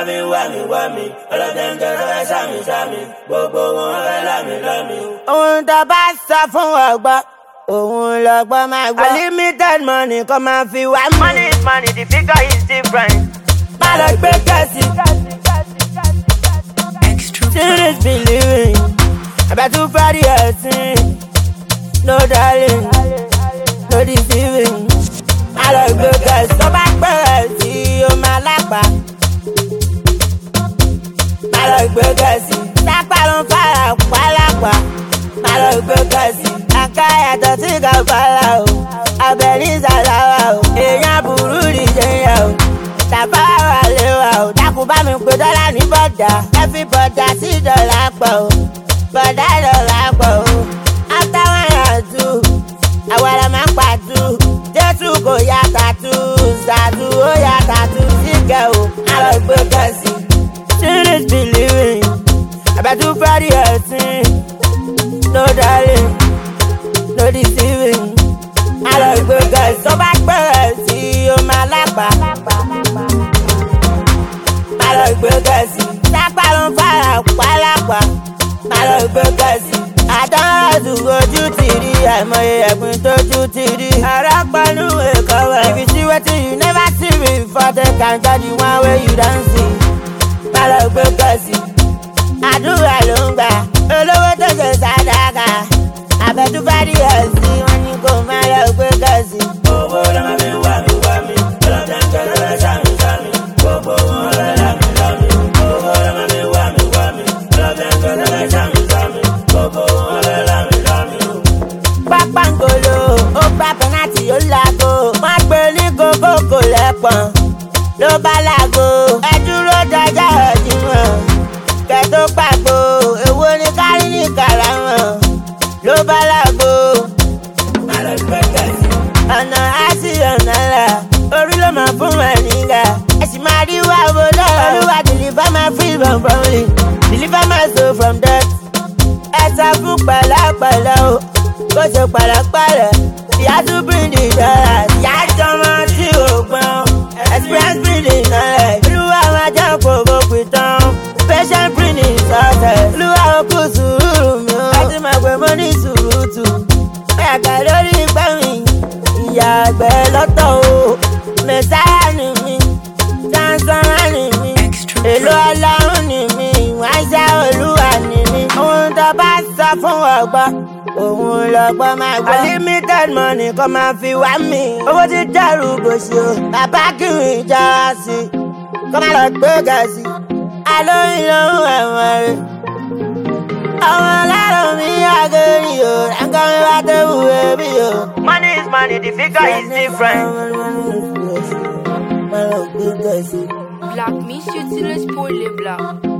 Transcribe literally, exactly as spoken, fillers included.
máa fi wá mi wá mi ọlọ́dẹ ń kẹ́kẹ́ sámi sámi gbogbo wọn fẹ́ lámi lámi. ohun tó bá sọ fún ọgbọ́n òun lọ́gbọ́n máa gbọ́. unlimited money kò máa fi wá mi. Money is money, the figure is different. má lọ gbé kẹ́sì. serious believing about to party ẹ̀sìn. no darling no deceiving. má lọ gbé kẹ́sì. tó bá pẹ̀rẹ̀ sí o máa lápá. má lọ gbé kẹ́sì. sápá ló ń fara pálápá. má lọ gbé kẹ́sì. àká yàtọ̀ sí kàfàlà o. abẹ ní sàláwà o. èèyàn burú nìjẹyà o. tàbá wà léwà o. dákun bá mi pé dọ́là ní bọ́dà. every bọ́dà sí dọ́là pọ̀ o. bọ́dà dọ́là pọ̀ o. after one or two àwọn ará máa ń pàtó. jésù kò yá tàtú. sàtú ó yá tàtú síkẹ́ o. má lọ gbé kẹ́sì. serious believing about to party ẹ̀sìn. no darling no deceiving. má lọ gbé kẹ́sì. tó bá pẹ̀rẹ̀ sí o máa lápá. má lọ gbé kẹ́sì. sápá ló ń fara pálápá. má lọ gbé kẹ́sì. àtàwọn àdúgbò ojú ti rí àìmọye ẹ̀gbìn tójú ti rí. ara pẹ̀lú èkó rẹ̀. if you see wetin you never see before they can tell the one wey you don see. má lọ gbé kẹ́sì. àdúrà ló ń gbà olówó tó ṣe sàdákà. àbẹ̀túbádì ẹ̀sìn wọn ni kò má lọ gbé kẹ́sì. owó ló máa fi wá mi wá mi ọlọ́dẹ ń kẹ́kẹ́ sámi sámi gbogbo wọn fẹ́ lámi lámi. owó ló máa fi wá mi wá mi ọlọ́dẹ ń kẹ́kẹ́ sámi sámi gbogbo wọn fẹ́ lámi lámi. pápángolo ó gbá pẹ́nàtì ó láago. wọ́n gbé ní kókó kò lẹ́pọ̀n ló bá láago. ẹ dúró dájà ọ̀dìmọ̀ kẹ́ tó pàgbo. èwo ni kárí ní kàràmọ̀ ló bá láago. má lọ gbé kẹ́sì. ọ̀nà á sí ọ̀nà là orí ló máa fún wa nígbà. ẹ sì máa rí wá owó lọ́wọ́. olúwa deliver my free from falling deliver my soul from death. ẹ sọ fún pẹ̀lẹ́pẹ̀lẹ́ o kó ṣe pẹ̀lẹ́pẹ̀lẹ́. ìyá tún bring the dollars. ìyá jọmọ tí ò gbọ́n experience bring the knowledge. olúwa máa jẹ́ kókó pìtàn patient bring the success. olúwa ó kú sùúrù mi o. ẹ ti máa gbé mọ́ ní sùúrùtù. ẹ̀ka lórí ìgbẹ́ mi ìyá àgbẹ̀ lọ́tọ̀ o. mẹ̀sáyà ni mi sánsánà ni mi èlò ọlọ́run ni mi ìwáṣẹ́ olúwa ni mi. ohun tó bá sọ fún ọgbọ́n òun lọ́gbọ́n máa gbọ́. unlimited money kò máa fi wá mi. owó ti dẹrù bòṣì o. bàbá kìrì já sí i kó má lọ gbé gàásì. alóyún lóhùn ẹ̀wọ̀n rẹ̀. ọmọ ọlọ́run mi àgẹ́rì o. ẹ̀ńkọ́ mi wá tó wù ẹ́bí o. Money is money, the figure is different. má lọ gbé gàásì. Black Miss Utilise pour les blancs.